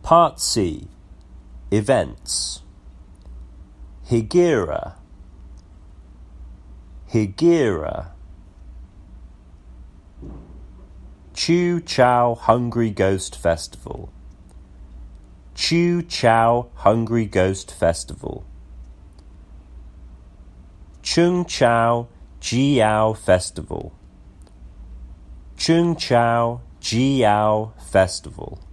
Part C. Events. Hegira. Hegira. Chew Chow Hungry Ghost Festival. Chew Chow Hungry Ghost Festival. Chung Chau Jiao Festival. Chung Chau Jiao Festival.